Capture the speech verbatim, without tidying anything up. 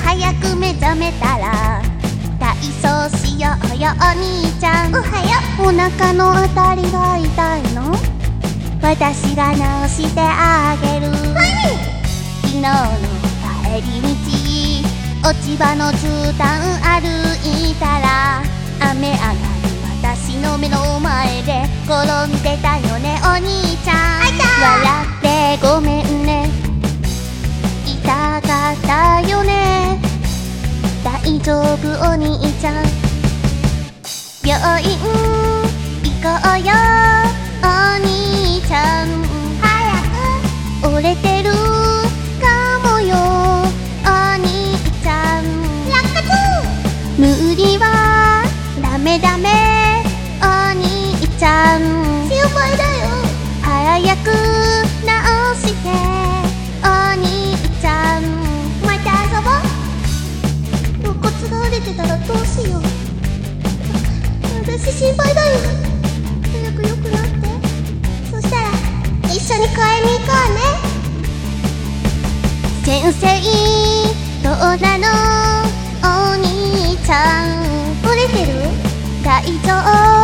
早く目覚めたら体操しようよお兄ちゃん。おはよう。お腹のあたりが痛いの？私が直してあげる。はい。昨日の帰り道、落ち葉の絨毯歩いたら雨上がり私の目の前で転んでたよねお兄ちゃん。笑ってごめんね、痛かったよね。大丈夫お兄ちゃん、病院行こうよお兄ちゃん。早く折れてるかもよお兄ちゃん。落下無理はダメダメお兄ちゃん。心配だよ。早く直してお兄ちゃん。また遊ぼう。肋骨が折れてたらどうしよう。私心配だよ。早く良くなって。そしたら一緒に公園に行こうね。先生どうなのお兄ちゃん。折れてる？大丈夫